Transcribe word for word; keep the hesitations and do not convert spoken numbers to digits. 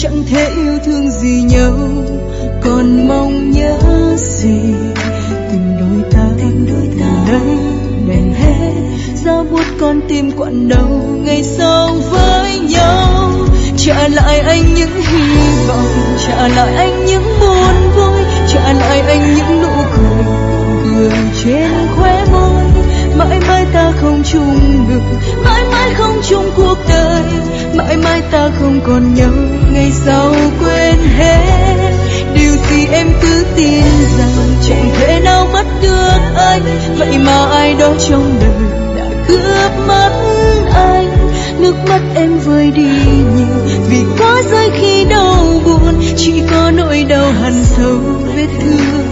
chẳng thể yêu thương gì nhau, còn mong nhớ gì tình đôi ta tình đôi ta đây đành hết giá buốt con tim quặn đau ngày sau với nhau. Trả lại anh những hy vọng, trả lại anh những buồn vui, trả lại anh những nụ cười cười trên khóe môi. Mãi mãi ta không chung đường, mãi mãi không chung cuộc đời, mãi mãi ta không còn nhau, ngày sau quên hết. Điều gì em cứ tin rằng chẳng thể nào mất được anh, vậy mà ai đó trong đời đã cướp mất anh. Nước mắt em vơi đi nhiều vì có rơi khi đau buồn, chỉ có nỗi đau hằn sâu vết thương